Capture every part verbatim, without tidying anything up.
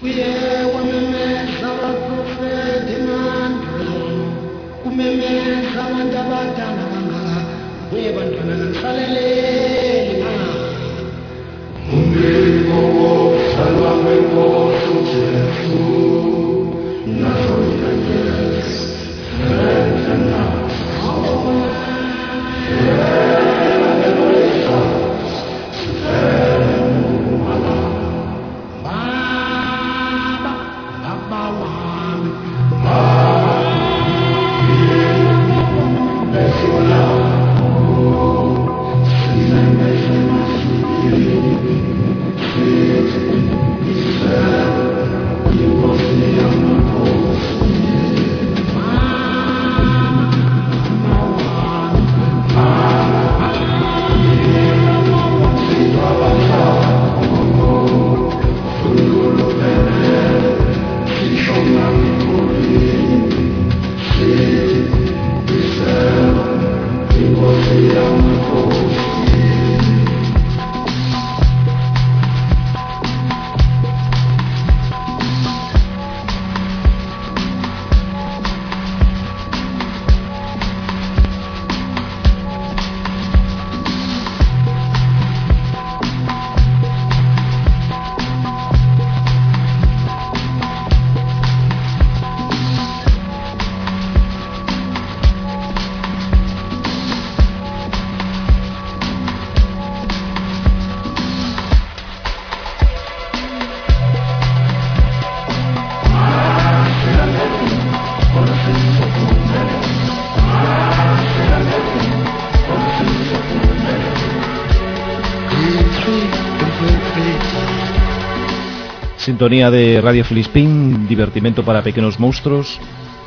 Sintonía de Radio Filispín, divertimento para pequenos monstruos,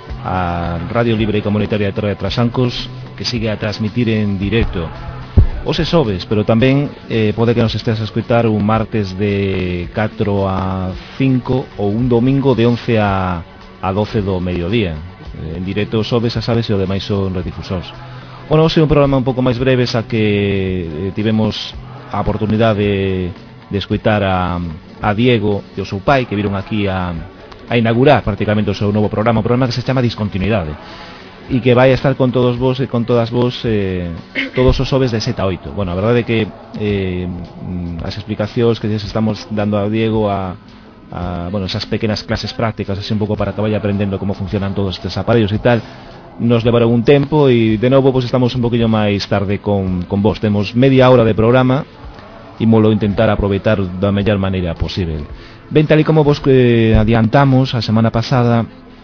a Radio Libre e Comunitaria de Terra de Trasancos, que sigue a transmitir en directo os xoves, pero tamén eh, pode que nos estés a escutar un martes de catro a cinco ou un domingo de once a doce do mediodía, en directo os xoves, a sabes, e o demais son redifusores. Bueno, hoxe é un programa un pouco máis breve, xa que eh, tivemos a oportunidade de, de escutar a, a Diego e o seu pai, que viron aquí a, a inaugurar prácticamente o seu novo programa, un programa que se chama Discontinuidade, e que vai a estar con todos vos e con todas vos eh, todos os xoves de sete a oito. Bueno, a verdade é que eh, as explicacións que lles estamos dando a Diego a, a bueno, esas pequenas clases prácticas, así un pouco para que vaya aprendendo como funcionan todos estes aparellos e tal, nos levaron un tempo, e de novo pues estamos un poquinho máis tarde con, con vos. Temos media hora de programa e molo intentar aproveitar da mellor maneira posible. Ben, tal e como vos que adiantamos a semana pasada,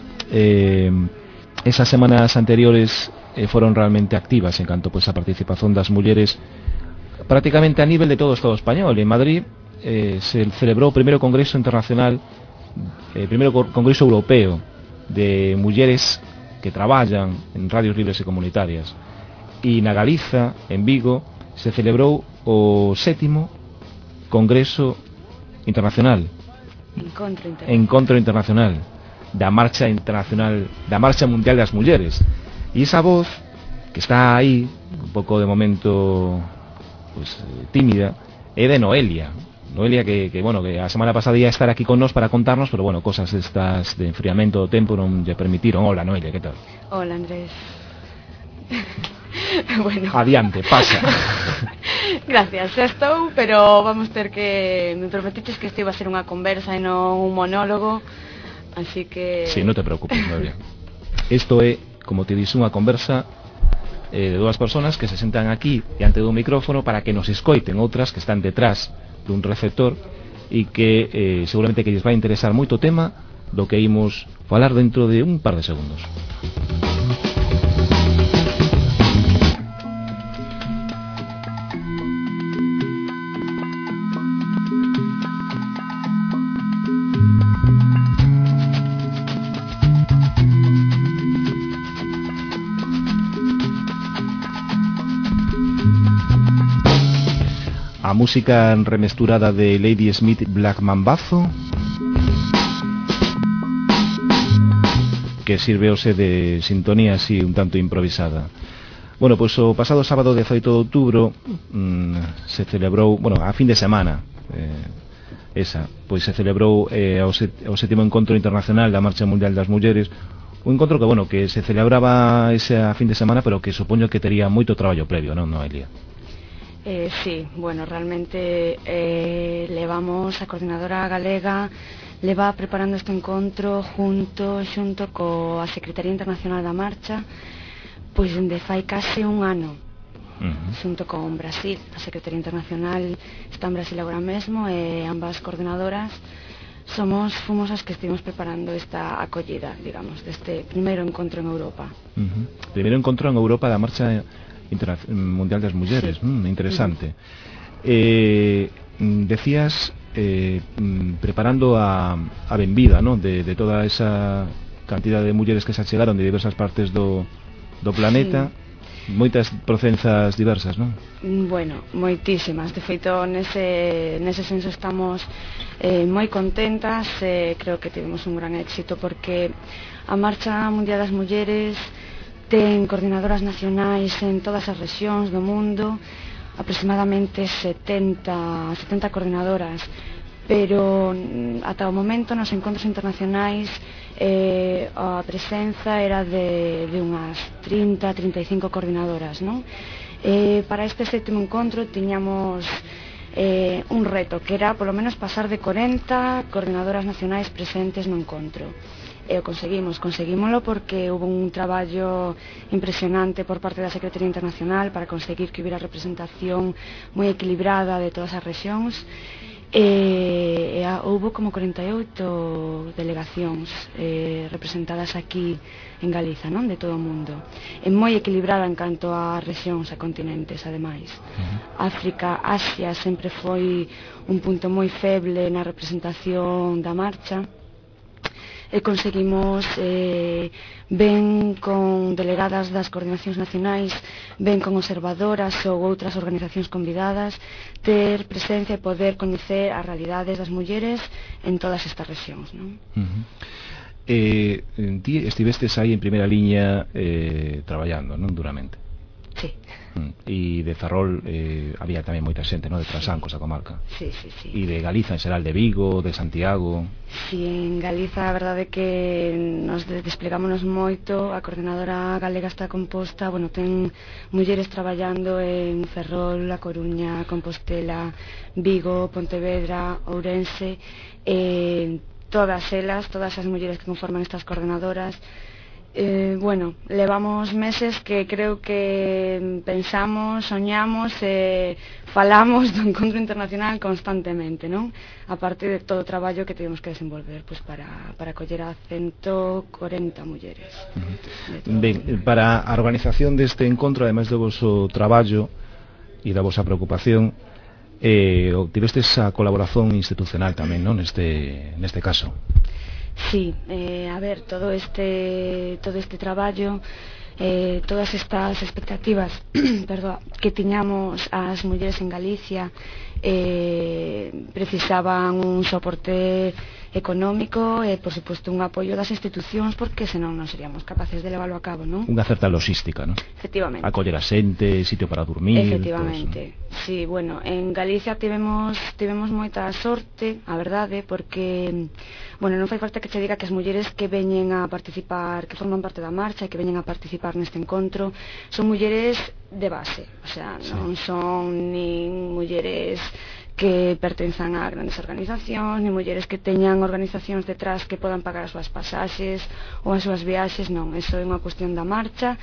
eh, esas semanas anteriores eh, foron realmente activas en canto pues, a participación das mulleres prácticamente a nivel de todo o Estado español. En Madrid eh, se celebrou o primeiro Congreso Internacional, el eh, primeiro Congreso Europeo de mulleres que traballan en radios libres e comunitarias, e na Galiza, en Vigo, se celebrou o sétimo Congreso Internacional Encontro Internacional, Encontro Internacional da Marcha Internacional, da Marcha Mundial das Mulleres. E esa voz que está aí un pouco de momento pues, tímida é de Noelia Noelia que, que, bueno, que a semana pasada ia estar aquí con nós para contarnos, pero bueno, cosas estas de enfriamento do tempo non lle permitiron. Hola Noelia, que tal? Hola Andrés. Bueno, adiante, pasa. Gracias, xa estou, pero vamos ter que me prometiches que isto iba a ser unha conversa e non un monólogo, así que... Sí, non te preocupes, Noelia. Isto é, como te dixo, unha conversa eh, de dúas personas que se sentan aquí diante dun micrófono para que nos escoiten outras que están detrás dun receptor, e que eh, seguramente que lles vai interesar moito o tema do que imos falar dentro de un par de segundos. A música remesturada de Lady Smith Black Mambazo, que sirveose de sintonía así un tanto improvisada. Bueno, pois o pasado sábado dezaoito de outubro mmm, se celebrou, bueno, a fin de semana eh, esa, pois se celebrou eh, o, set, o sétimo encontro internacional da Marcha Mundial das Mulleres, un encontro que, bueno, que se celebraba ese a fin de semana, pero que supoño que tería moito traballo previo, non, Noelia? Eh, sí, bueno, realmente eh, levamos, a coordinadora galega leva preparando este encontro junto xunto coa Secretaría Internacional da Marcha, pois dende fai case un ano. Uh-huh. Xunto con Brasil, a Secretaría Internacional está en Brasil agora mesmo, e ambas coordenadoras somos fomos as que estivemos preparando esta acollida, digamos, deste primeiro encontro en Europa. Uh-huh. Primeiro encontro en Europa da Marcha Interna- Mundial das Mulleres, sí. mm, interesante. Uh-huh. eh, decías eh, preparando a, a benvida, ¿no? de, de toda esa cantidad de mulleres que se achegaron de diversas partes do, do planeta. Sí. Moitas procenzas diversas, non? Bueno, moitísimas. De feito, nese, nese senso estamos eh, moi contentas. eh, Creo que tivemos un gran éxito, porque a Marcha Mundial das Mulleres ten coordinadoras nacionais en todas as rexións do mundo, aproximadamente setenta, setenta coordinadoras, pero ata o momento nos encontros internacionais eh, a presenza era de, de unhas trinta, trinta e cinco coordinadoras, non? Eh, para este sétimo encontro tiñamos eh, un reto, que era polo menos pasar de corenta coordinadoras nacionais presentes no encontro. E o conseguimos, conseguímolo porque hubo un traballo impresionante por parte da Secretaría Internacional para conseguir que hubiera representación moi equilibrada de todas as rexións. E, e a, houve como corenta e oito delegacións eh, representadas aquí en Galiza, non? De todo o mundo, é moi equilibrada en canto a rexións, a continentes, ademais. Uh-huh. África, Asia sempre foi un punto moi feble na representación da marcha, e conseguimos eh, ben con delegadas das coordinacións nacionais, ben con observadoras ou outras organizacións convidadas, ter presencia e poder coñecer as realidades das mulleres en todas estas rexións, non? Uh-huh. eh, ti estivestes aí en primeira liña eh, traballando, non, duramente? Sí. E de Ferrol eh, había tamén moita xente, non, de Trasancos, a comarca. Sí, sí, sí. E de Galiza en xeral, de Vigo, de Santiago. Sí, en Galiza a verdade é que nos desplegámonos moito. A coordinadora galega está composta, bueno, ten mulleres traballando en Ferrol, A Coruña, Compostela, Vigo, Pontevedra, Ourense, eh, todas elas, todas as mulleres que conforman estas coordenadoras. Eh, bueno, levamos meses que creo que pensamos, soñamos e eh, falamos do encontro internacional constantemente, non? A parte de todo o traballo que temos que desenvolver pues, para, para coller a ciento corenta mulleres. Uh-huh. Ben, para a organización deste encontro, ademais do vosso traballo e da vosa preocupación, eh, obtivestes a colaboración institucional tamén, non? Neste, neste caso. Sí, eh, a ver, todo este todo este traballo, eh, todas estas expectativas perdón, que tiñamos as mulleres en Galicia eh, precisaban un soporte económico e, por suposto, un apoio das institucións, porque senón non seríamos capaces de leválo a cabo, non? Unha certa logística, non? Efectivamente. Acoller a xente, sitio para dormir. Efectivamente. Pues, sí, bueno, en Galicia tivemos tivemos moita sorte, a verdade, porque bueno, non fai falta que che diga que as mulleres que veñen a participar, que forman parte da marcha e que veñen a participar neste encontro, son mulleres de base, o sea, non sí. Son nin mulleres que pertenzan a grandes organizacións, ni mulleres que teñan organizacións detrás que podan pagar as súas pasaxes ou as súas viaxes, non, eso é unha cuestión da marcha.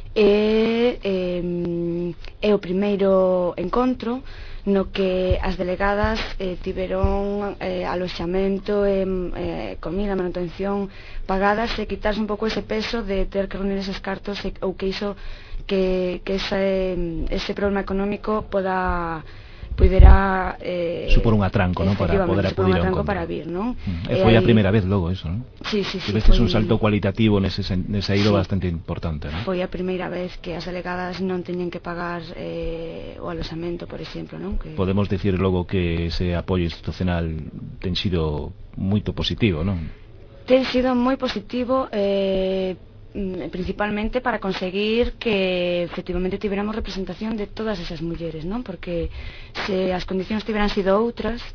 E eh, é o primeiro encontro no que as delegadas eh, tiveron eh, aloxamento e eh, comida, manutención pagadas, e quitarse un pouco ese peso de ter que reunir eses cartos e, ou que iso que, que ese, ese problema económico poda puidera eh, supor un atranco, ¿no? Para poder acudir a un encontro para vir, ¿no? Mm. E foi a primeira vez logo eso, ¿no? Sí, sí, sí. Tivestes un salto cualitativo nese, nese eido sí. Bastante importante, ¿no? Foi a primeira vez que as delegadas non teñen que pagar eh, o aloxamento, por exemplo, ¿no? Que... Podemos decir logo que ese apoio institucional ten sido moito positivo, ¿no? Ten sido moi positivo, eh, principalmente para conseguir que efectivamente tiveramos representación de todas esas mulleres, non? Porque se as condicións tiveran sido outras,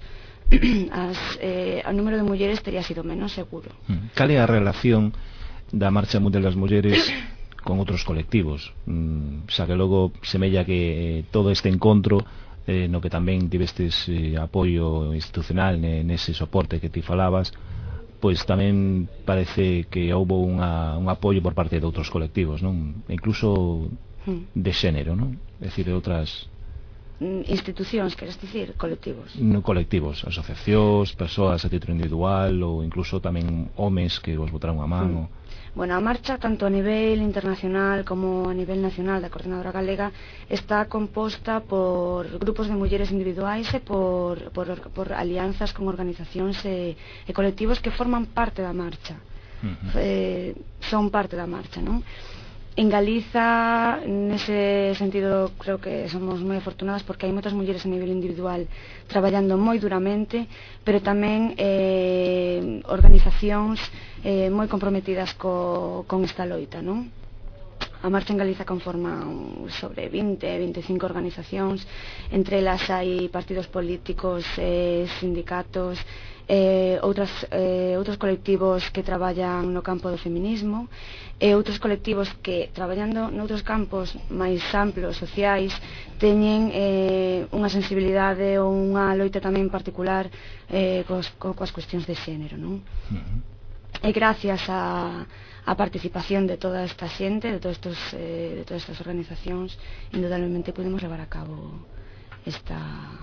as, eh, o número de mulleres teria sido menos seguro. Cal é a relación da Marcha Mundial das Mulleres con outros colectivos? Mm, xa que logo semella que eh, todo este encontro eh, no que tamén tivestes eh, apoio institucional ne, nese soporte que ti falabas, pois tamén parece que houbo unha, un apoio por parte de outros colectivos, non? Incluso de xénero, non? É dicir, de outras institucións, queres dicir, colectivos? No, colectivos, asociacións, persoas a título individual ou incluso tamén homes que vos botaron a man. Mm. Bueno, a marcha, tanto a nivel internacional como a nivel nacional da Coordinadora Galega, está composta por grupos de mulleres individuais e por, por, por alianzas con organizacións e, e colectivos que forman parte da marcha. Uh-huh. eh, son parte da marcha, non? En Galiza, nese sentido, creo que somos moi afortunadas porque hai moitas mulleres a nivel individual traballando moi duramente, pero tamén eh, organizacións eh, moi comprometidas co, con esta loita, non? A marcha en Galiza conforma sobre vinte, veinticinco organizacións, entre elas hai partidos políticos, eh, sindicatos, eh, outras, eh, outros colectivos que traballan no campo do feminismo, e outros colectivos que, traballando noutros campos máis amplos, sociais, teñen eh, unha sensibilidade ou unha loita tamén particular eh, cos, coas cuestións de xénero, non? Uh-huh. E gracias a, a participación de toda esta xente, de, todos estos, eh, de todas estas organizacións, indudablemente podemos levar a cabo esta,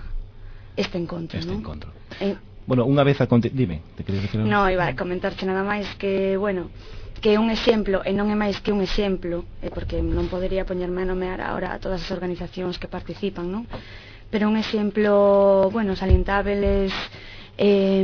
este encontro, este non? encontro. Eh, bueno, unha vez a... Conti- dime, te queres decir algo? No, iba a comentarche nada máis que, bueno, que é un exemplo, e non é máis que un exemplo, eh, porque non podería poñerme a nomear ahora a todas as organizacións que participan, non? Pero un exemplo, bueno, salientábeles, eh,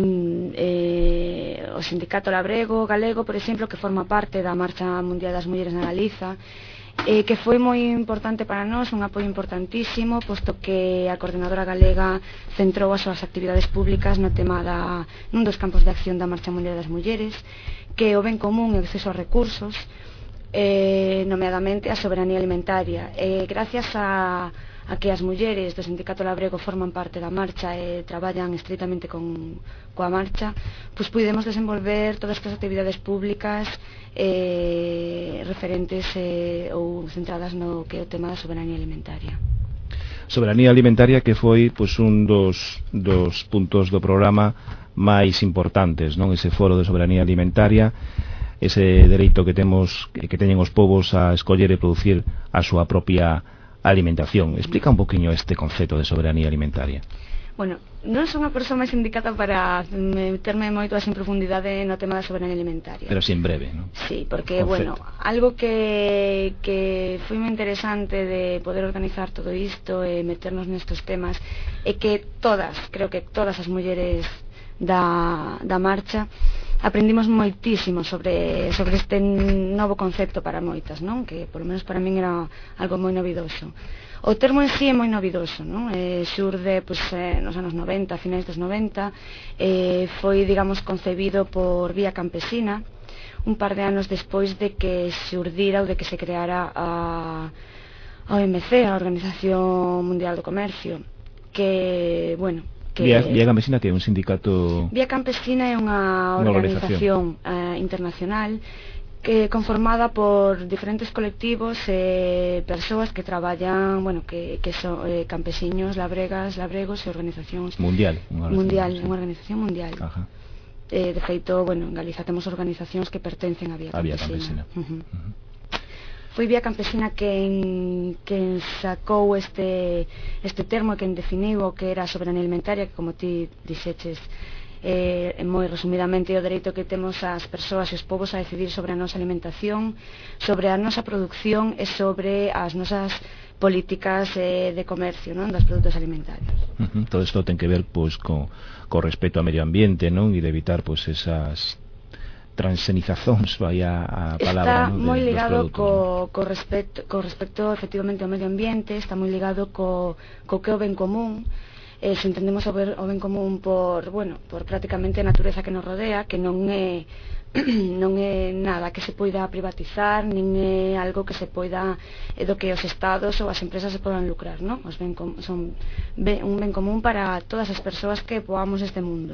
eh, o Sindicato Labrego Galego, por exemplo, que forma parte da Marcha Mundial das Mulleres na Galiza, eh, que foi moi importante para nós, un apoio importantísimo, posto que a Coordinadora Galega centrou as súas actividades públicas no tema da, nun dos campos de acción da Marcha Mundial das Mulleres, que é o ben común e o acceso a recursos, eh, nomeadamente a soberanía alimentaria. Eh, gracias a, a que as mulleres do Sindicato Labrego forman parte da marcha e traballan estreitamente con, coa marcha, pois pudemos desenvolver todas estas actividades públicas eh, referentes eh, ou centradas no que é o tema da soberanía alimentaria. Soberanía alimentaria que foi pois, un dos, dos puntos do programa máis importantes, non? Ese foro de soberanía alimentaria, ese dereito que temos, que teñen os povos a escoller e producir a súa propia alimentación. Explica un poquinho este concepto de soberanía alimentaria. Bueno, non son a persoa máis indicada para meterme moito en profundidade no tema da soberanía alimentaria. Pero si en breve, non? Sí, porque, concepto. bueno, algo que, que foi moi interesante de poder organizar todo isto e meternos nestes temas é que todas, creo que todas as mulleres da, da marcha aprendimos moitísimo sobre, sobre este novo concepto para moitas, non? Que polo menos para min era algo moi novidoso. O termo en sí é moi novidoso, non? Eh, xurde pois, eh, nos anos noventa, a finais dos noventa, eh, foi, digamos, concebido por Vía Campesina, un par de anos despois de que xurdira ou de que se creara a, a O M C, a Organización Mundial do Comercio, que, bueno, que Vía, Vía Campesina, que é un sindicato... Vía Campesina é unha organización, organización. Uh, internacional que conformada por diferentes colectivos e eh, persoas que traballan, bueno, que, que son eh, campesiños, labregas, labregos e organizacións mundial, unha mundial, unha organización mundial. Ajá. Eh, de feito, bueno, en Galiza temos organizacións que pertencen a Vía Campesina. A Vía Campesina. Uh-huh. Uh-huh. Foi Vía Campesina quen, quen sacou este, este termo, quen definiu o que era a soberanía alimentaria, que como ti dixeches, eh, moi resumidamente o dereito que temos as persoas e os povos a decidir sobre a nosa alimentación, sobre a nosa produción e sobre as nosas políticas eh, de comercio, non, dos produtos alimentarios. Uh-huh. Todo isto ten que ver pois co, co respeto ao medio ambiente, non, e de evitar pois esas transenizacións, vai a, a palabra, está ¿no? moi ligado produtos, co, co, respecto, co respecto efectivamente ao medio ambiente, está moi ligado co, co que é o ben común. Eh, se entendemos o ben, o ben común por, bueno, por prácticamente a natureza que nos rodea, que non é non é nada que se poida privatizar, nin é algo que se poida eh, do que os estados ou as empresas se podan lucrar, non? Os ben com, son ben, un ben común para todas as persoas que poamos este mundo.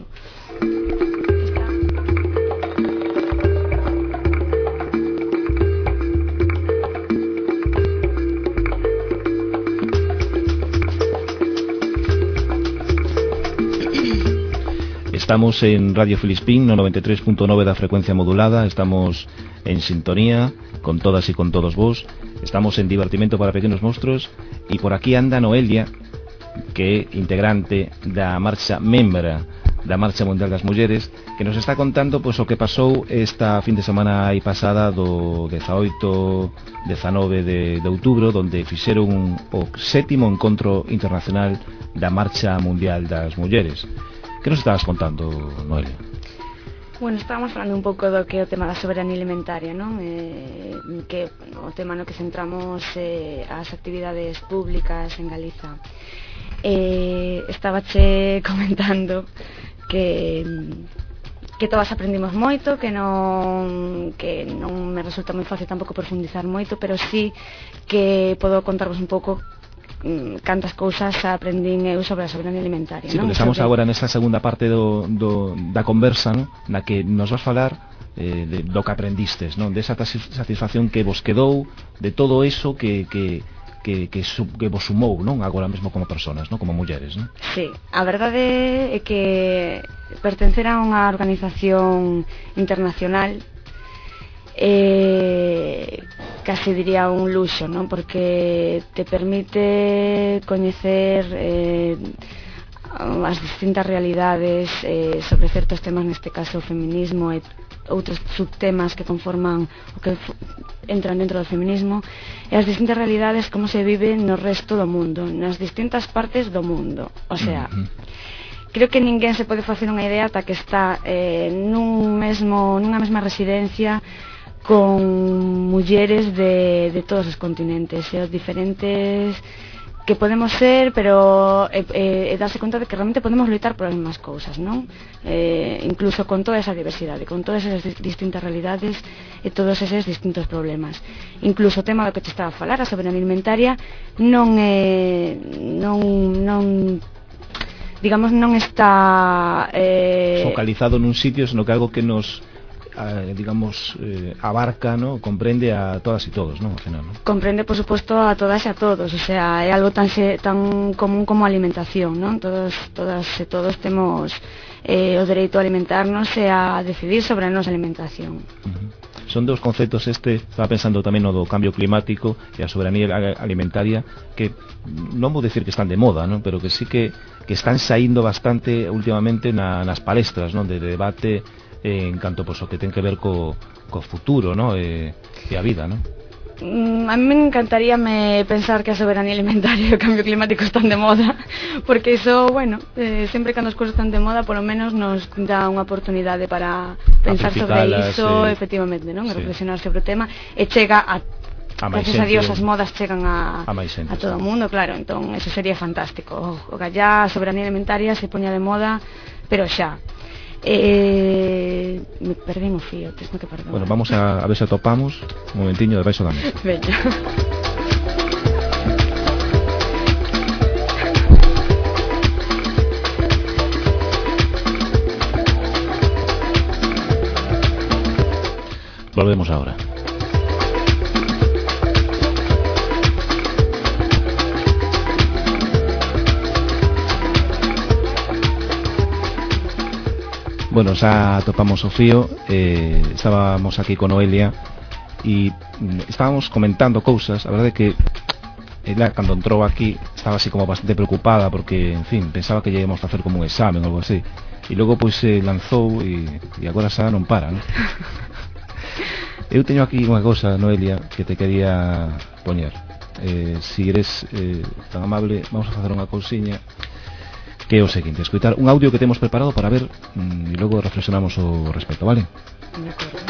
Estamos en Radio Filispín, no noventa e tres punto nove da frecuencia modulada. Estamos en sintonía con todas e con todos vos. Estamos en Divertimento para Pequenos Monstruos. E por aquí anda Noelia, que é integrante da marcha, membra da Marcha Mundial das Mulleres, que nos está contando pois, o que pasou esta fin de semana aí pasada do dezaoito dezanove de, de outubro, donde fixeron o sétimo encontro internacional da Marcha Mundial das Mulleres. Que nos estabas contando, Noelia? Bueno, estábamos falando un pouco do que é o tema da soberanía alimentaria, non? Eh, que o tema no que centramos eh, as actividades públicas en Galiza. Eh, estábache comentando que que todas aprendimos moito, que non que non me resulta moi fácil tampouco profundizar moito, pero sí que podo contarvos un pouco cantas cousas aprendín eu sobre a soberanía alimentaria. Sí, non? porque estamos sobre... agora nesta segunda parte do, do, da conversa, ¿no? Na que nos vas falar eh, de, do que aprendistes, ¿no? De esa satisfacción que vos quedou, de todo eso que, que, que, que, su, que vos sumou, non? Agora mesmo como personas, ¿no? Como mulleres, ¿no? Sí, a verdade é que pertencer a unha organización internacional eh, casi diría un luxo, ¿no? Porque te permite coñecer eh, as distintas realidades eh, sobre certos temas, neste caso o feminismo e outros subtemas que conforman o que entran dentro do feminismo, e as distintas realidades como se vive no resto do mundo, nas distintas partes do mundo. O sea, uh-huh. creo que ninguén se pode facer unha idea ata que está eh, nun mesmo, nunha mesma residencia con mulleres de, de todos os continentes e os diferentes que podemos ser, pero e, e, e darse conta de que realmente podemos loitar por as mesmas cousas, non? Eh, incluso con toda esa diversidade, con todas esas distintas realidades e todos eses distintos problemas. Incluso o tema do que te estaba a falar, a soberanía alimentaria, non é non non digamos non está eh... focalizado nun sitio, sino que algo que nos Eh, digamos, eh, abarca, ¿no? Comprende a todas y todos, ¿no? Al final, ¿no? Comprende, por supuesto, a todas y a todos. O sea, é algo tan tan común como a alimentación, ¿no? Todos, todas e todos temos eh, o dereito a alimentarnos e a decidir sobre a nosa alimentación. Uh-huh. Son dos conceptos, este, estaba pensando tamén no do cambio climático e a soberanía alimentaria, que non vou decir que están de moda, ¿no? Pero que sí que, que están saindo bastante últimamente na, nas palestras, ¿no? De debate en canto pois, o que ten que ver co, co futuro, ¿no? E, e a vida, ¿no? Mm, a mí me encantaría me pensar que a soberanía alimentaria e o cambio climático están de moda, porque iso, bueno, eh, sempre que as cousas están de moda, polo menos nos dá unha oportunidade para pensar sobre iso, eh, efectivamente, non? Sí. Reflexionar sobre o tema, e chega a A gracias a Dios as modas chegan a, a, a todo o mundo, claro, entón eso sería fantástico. O, o gallá, a soberanía alimentaria se poña de moda, pero xa. Eh, me perdí o fío, tengo que perdonar. Bueno, vamos a, a ver se atopamos un momentiño debaixo da mesa. Veña. Volvemos ahora. Bueno, xa topamos o fío, eh, estábamos aquí con Noelia e estábamos comentando cousas. A verdade é que ela, cando entrou aquí, estaba así como bastante preocupada porque, en fin, pensaba que íamos a facer como un examen ou algo así, e logo pois se lanzou e, e agora xa non para, non? Eu teño aquí unha cousa, Noelia, que te quería poñer. Eh, si eres eh, tan amable, vamos a facer unha cousiña, que é o seguinte: escoitar un audio que temos preparado para ver mmm, e logo reflexionamos ao respecto, vale? De acordo.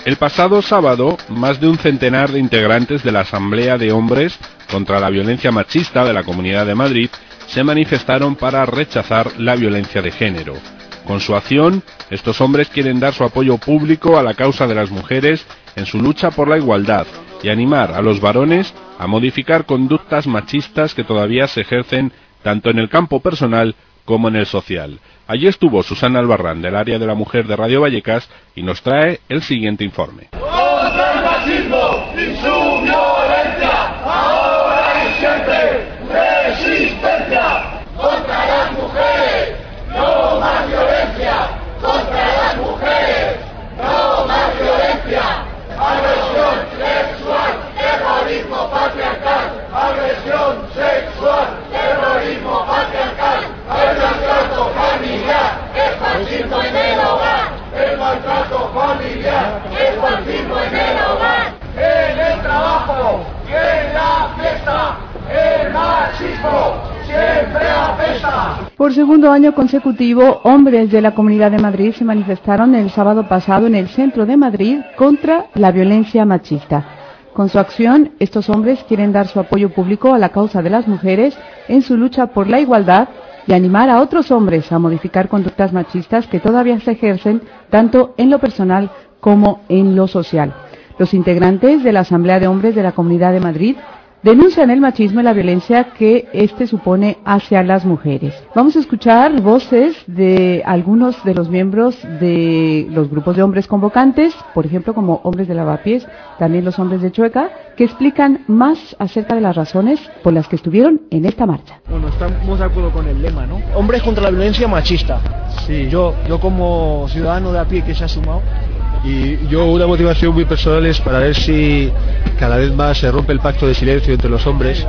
El pasado sábado, más de un centenar de integrantes de la Asamblea de Hombres contra la Violencia Machista de la Comunidad de Madrid se manifestaron para rechazar la violencia de género. Con su acción, estos hombres quieren dar su apoyo público a la causa de las mujeres en su lucha por la igualdad y animar a los varones a modificar conductas machistas que todavía se ejercen tanto en el campo personal como en el social. Allí estuvo Susana Albarrán, del área de la mujer de Radio Vallecas, y nos trae el siguiente informe. ¡Contra el machismo y su violencia! ¡Ahora y siempre! ¡Resistencia! ¡Contra las mujeres! ¡No más violencia! ¡Contra las mujeres! ¡No más violencia! ¡Agresión sexual! ¡Terrorismo patriarcal! ¡Agresión sexual! ¡Terrorismo patriarcal! ¡El maltrato familiar! ¡El machismo en el hogar! ¡El maltrato familiar! ¡El machismo en el hogar! ¡En el trabajo! ¡Y en la fiesta! ¡El machismo siempre apesta! Por segundo año consecutivo, hombres de la Comunidad de Madrid se manifestaron el sábado pasado en el centro de Madrid contra la violencia machista. Con su acción, estos hombres quieren dar su apoyo público a la causa de las mujeres en su lucha por la igualdad y animar a otros hombres a modificar conductas machistas que todavía se ejercen tanto en lo personal como en lo social. Los integrantes de la Asamblea de Hombres de la Comunidad de Madrid denuncian el machismo y la violencia que éste supone hacia las mujeres. Vamos a escuchar voces de algunos de los miembros de los grupos de hombres convocantes, por ejemplo, como Hombres de Lavapiés, también los Hombres de Chueca, que explican más acerca de las razones por las que estuvieron en esta marcha. Bueno, estamos de acuerdo con el lema, ¿no? Hombres contra la violencia machista. Sí, yo, yo como ciudadano de a pie que se ha sumado. Y yo una motivación muy personal es para ver si cada vez más se rompe el pacto de silencio entre los hombres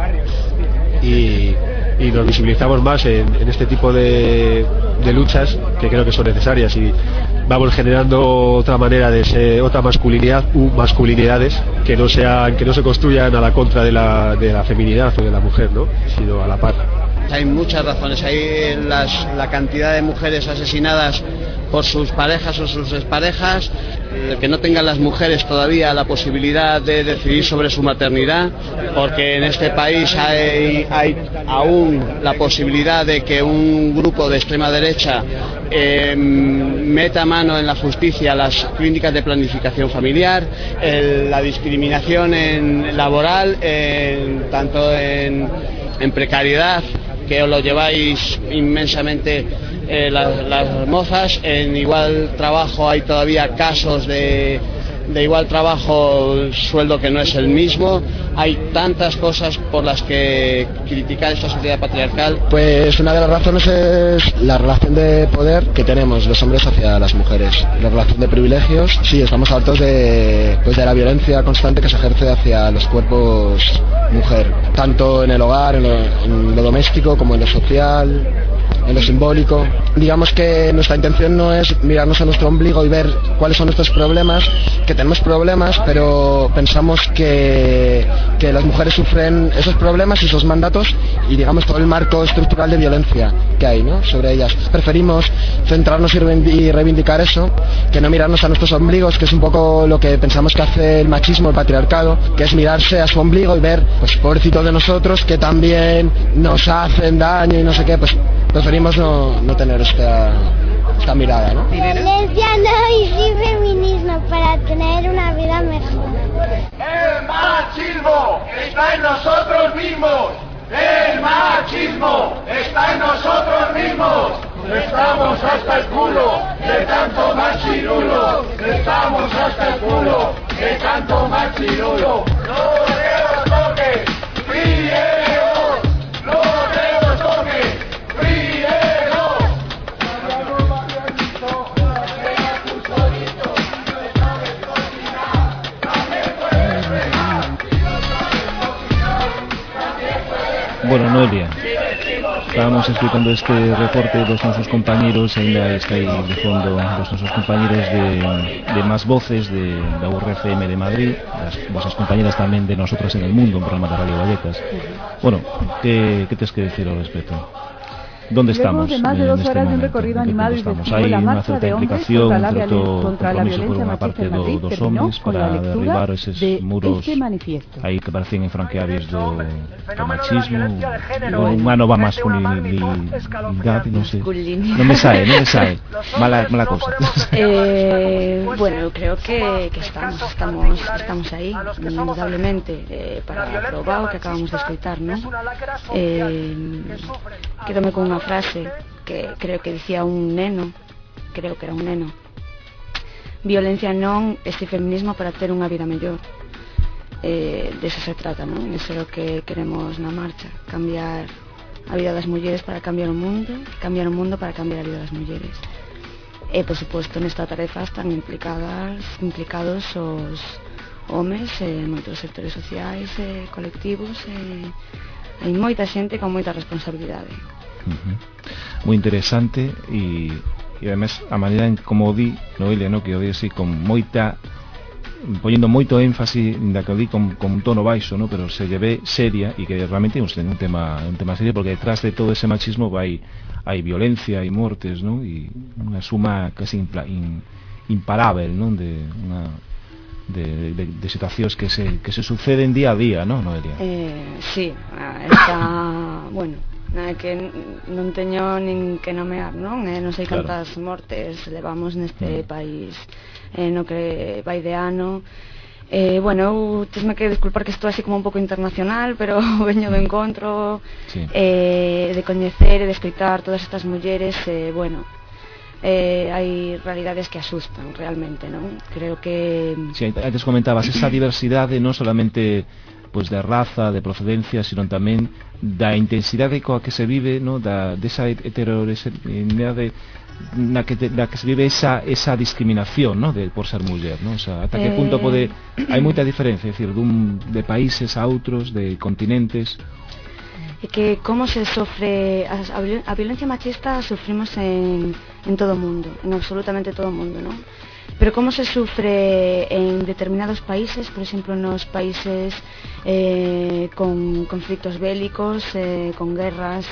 y, y nos visibilizamos más en, en este tipo de, de luchas que creo que son necesarias y vamos generando otra manera de ser, otra masculinidad u masculinidades que no sean, que no se construyan a la contra de la, de la feminidad o de la mujer, ¿no? Sino a la par. Hay muchas razones, hay las, la cantidad de mujeres asesinadas por sus parejas o sus exparejas, eh, que no tengan las mujeres todavía la posibilidad de decidir sobre su maternidad, porque en este país hay, hay aún la posibilidad de que un grupo de extrema derecha eh, meta mano en la justicia las clínicas de planificación familiar, el, la discriminación en laboral, en, tanto en, en precariedad, que os lo lleváis inmensamente eh, las, las mozas, en igual trabajo hay todavía casos de, de igual trabajo, el sueldo que no es el mismo, hay tantas cosas por las que criticar esta sociedad patriarcal. Pues una de las razones es la relación de poder que tenemos los hombres hacia las mujeres, la relación de privilegios. Sí, estamos hartos de, pues de la violencia constante que se ejerce hacia los cuerpos mujer, tanto en el hogar, en lo, en lo doméstico como en lo social, en lo simbólico. Digamos que nuestra intención no es mirarnos a nuestro ombligo y ver cuáles son nuestros problemas, que tenemos problemas, pero pensamos que, que las mujeres sufren esos problemas y esos mandatos y digamos todo el marco estructural de violencia que hay, ¿no?, sobre ellas. Preferimos centrarnos y reivindicar eso, que no mirarnos a nuestros ombligos, que es un poco lo que pensamos que hace el machismo, el patriarcado, que es mirarse a su ombligo y ver, pues pobrecito de nosotros, que también nos hacen daño y no sé qué, pues preferimos no, no tener esta, esta mirada, ¿no? Lesbiana y sí feminismo para tener una vida mejor. El machismo está en nosotros mismos. El machismo está en nosotros mismos. Estamos hasta el culo de tanto machirulo. Estamos hasta el culo de tanto machirulo. No dedos toques, frieros. No dedos toques, frieros. Bueno, Noelia, estábamos explicando este reporte dos nosos compañeros, ainda está aí de fondo dos nosos compañeros de, de Más Voces de da U R F M de Madrid, as vosas compañeras tamén de Nosotros en el Mundo, un programa de Radio Vallecas. Bueno, que, que tens que decir ao respecto? ¿Dónde estamos? Luego de más de dos horas de un recorrido animado y festivo, la marcha de hombres contra la, contra la violencia machista en Madrid terminó con la lectura de este manifiesto. Aí que parecen infranqueables do, do machismo, unha nova masculinidade, non sei. Non me sae, non me sae. Mala, mala cosa. Eh, bueno, eu creo que, que estamos, estamos, estamos aí, indudablemente, eh, para probar o que acabamos de escoitar, non? Eh, quedome con unha frase que creo que dicía un neno, creo que era un neno: violencia non, este feminismo para ter unha vida mellor. Eh, de eso se trata, non? Eso é o que queremos na marcha, cambiar a vida das mulleres para cambiar o mundo, cambiar o mundo para cambiar a vida das mulleres. E, por suposto, nesta tarefa están implicadas, implicados os homes e moitos sectores sociais e colectivos, e hai moita xente con moita responsabilidade. Uh-huh. Moi interesante, e, e además a maneira en como o di Noelia, no? Que o di así con moita, poñendo moito énfasis, da que o di con, con un tono baixo, no? Pero se lle ve seria, e que realmente é un, un tema un tema serio, porque detrás de todo ese machismo vai hai violencia, hai mortes, no? E unha suma casi impla, in, imparable, non? De unha De, de, de situacións que se, que se suceden día a día, non, Noelia? Eh, sí, está, bueno, é que non teño nin que nomear, non? Eh, non sei cantas claro. mortes levamos neste mm. país, eh, no que vai de ano. Eh, bueno, eu tesme que disculpar que estou así como un pouco internacional, pero veño do encontro, sí. eh, de coñecer e de escoitar todas estas mulleres, eh, bueno, Eh, hai realidades que asustan realmente, non? Creo que... Sí, antes comentabas esa diversidade non solamente pues, de raza, de procedencia, sino tamén da intensidade coa que se vive, no? Da, desa heterogeneidade na que, na que se vive esa, esa discriminación, no? De, por ser muller, no? O sea, ata que eh... punto pode... hai moita diferencia, é dicir, dun, de países a outros, de continentes... E que como se sofre a, a violencia machista sufrimos en, en todo o mundo, en absolutamente todo o mundo, ¿no? Pero como se sufre en determinados países, por exemplo nos países eh, con conflictos bélicos, eh, con guerras,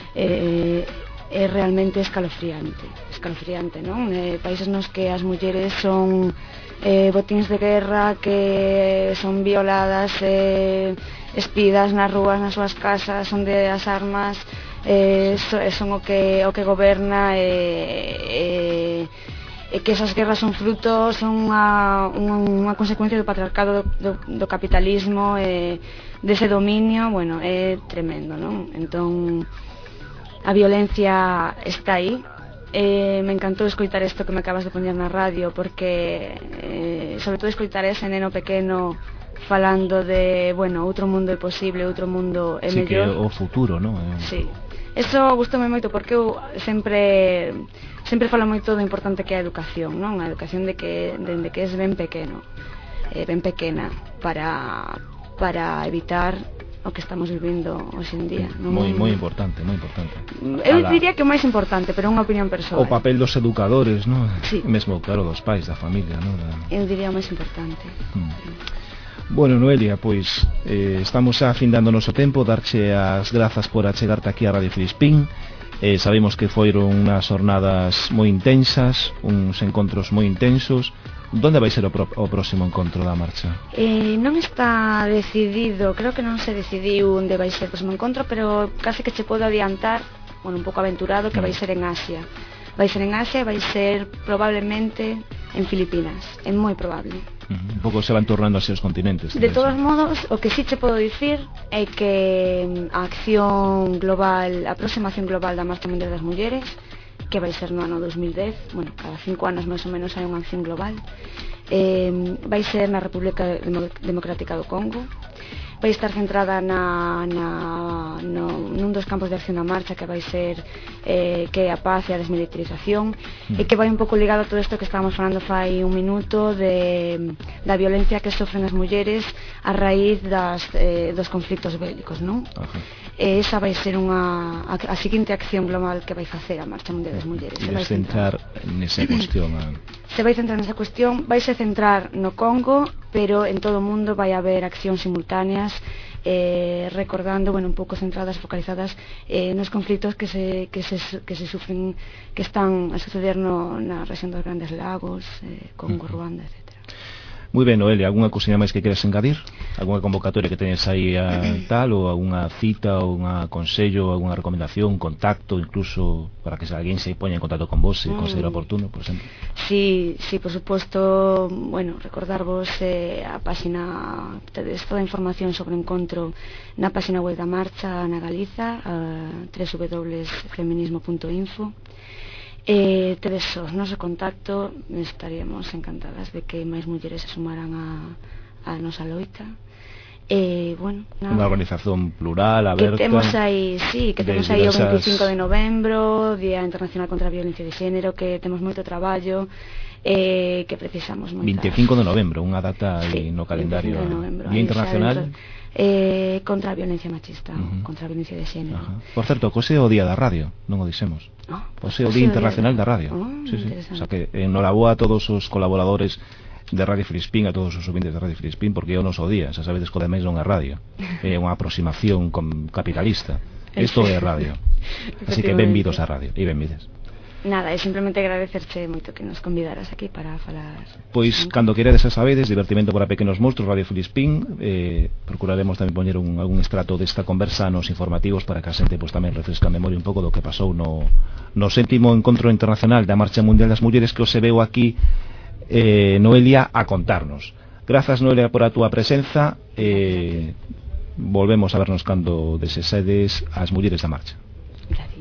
eh, é realmente escalofriante, escalofriante, non? Eh, países nos que as mulleres son eh, botíns de guerra, que son violadas, eh, espidas nas rúas, nas súas casas, onde as armas eh, so, son o que o que goberna, e, e, e que esas guerras son fruto, son unha, unha, unha consecuencia do patriarcado, do, do, do capitalismo, e dese dominio, bueno, é tremendo, non? Entón, a violencia está aí. Eh, me encantou escoitar isto que me acabas de poñer na radio, porque eh, sobre todo escoitar ese neno pequeno falando de, bueno, outro mundo é posible, outro mundo é sí, mellor. Sí, que o futuro, non? Eh... Sí. Eso gustoume moito porque eu sempre sempre falo moito do importante que é a educación, non? A educación de que dende que es ben pequeno, eh, ben pequena, para para evitar o que estamos vivindo hoxe en día, non? Moi moi importante, moi importante. Eu la... diría que o máis importante, pero é unha opinión persoal. O papel dos educadores, non? Sí. Mesmo, claro, dos pais, da familia, non? Da... Eu diría o máis importante. Hmm. Bueno, Noelia, pois eh, estamos xa afindando o noso tempo, darche as grazas por achegarte aquí a Radio Filispín. Eh, sabemos que foron unhas jornadas moi intensas, uns encontros moi intensos. Donde vai ser o, pro, o próximo encontro da marcha? Eh, non está decidido, creo que non se decidiu onde vai ser o próximo encontro, pero case que che podo adiantar, bueno, un pouco aventurado, que vai ser en Asia. Vai ser en Asia e vai ser probablemente en Filipinas, é moi probable. Un pouco se van tornando así os continentes. De todos modos, o que sí che podo dicir é que a acción global, a próxima acción global da Marcha Mundial das Mulleres, que vai ser no ano dos mil dez, bueno, cada cinco anos máis ou menos hai unha acción global, eh, vai ser na República Democrática do Congo, vai estar centrada na, na, no, nun dos campos de acción da marcha, que vai ser eh, que é a paz e a desmilitarización, mm. e que vai un pouco ligado a todo isto que estábamos falando fai un minuto de, da violencia que sofren as mulleres a raíz das, eh, dos conflictos bélicos, non? Okay. E esa vai ser unha, a, a seguinte acción global que vai facer a Marcha Mundial das Mulleres. E vai centrar nesa cuestión. A... Se vai centrar nesa cuestión, vai se centrar no Congo pero en todo o mundo vai haber accións simultáneas eh, recordando, bueno, un pouco centradas, focalizadas eh, nos conflitos que se, que se, que se sufren, que están a suceder no, na rexión dos Grandes Lagos, eh, Congo, uh-huh. Ruanda, etcétera. Moi ben, Noelia, algunha cousiña máis que queres engadir? Algunha convocatoria que tenes aí a tal, ou algunha cita, ou unha consello, algunha recomendación, contacto, incluso para que se alguén se poña en contacto con vos se mm. considera oportuno, por exemplo? Sí, sí, por suposto, bueno, recordarvos eh, a páxina, tedes toda a información sobre o encontro na páxina web da marcha na Galiza, uh, w w w punto feminismo punto info. Eh, tedes o noso contacto, estaríamos encantadas de que máis mulleres se sumaran a, a nosa loita. Eh, bueno, unha organización plural, aberta, que temos aí, sí, que temos aí diversas... o veinticinco de novembro, Día Internacional contra a Violencia de Xénero, que temos moito traballo, eh, que precisamos moitas... veinticinco de novembro, unha data aí sí, no calendario. Día Internacional eh, contra a violencia machista, uh-huh. contra a violencia de xénero. Uh-huh. Por certo, cose o Día da Radio, non o dixemos. Oh, Ose o Día Internacional da Radio. Oh, sí, sí. O sea que enhoraboa a todos os colaboradores de Radio Filispín, a todos os ouvintes de Radio Filispín, porque é o noso día, xa sabedes que o demais non é radio, é unha aproximación con capitalista. Isto é radio. Así que benvidos a radio e benvides. Nada, é simplemente agradecerche moito que nos convidaras aquí para falar. Pois, cando queredes xa sabedes, divertimento para pequenos monstruos, Radio Filispín, eh, procuraremos tamén poñer un, algún estrato desta conversa nos informativos para que a xente pois, tamén refresca a memoria un pouco do que pasou no, no sétimo encontro internacional da Marcha Mundial das Mulleres que os se veu aquí eh, Noelia a contarnos. Grazas, Noelia, por a túa presenza. eh, volvemos a vernos cando desesedes as mulleres da marcha. Gracias.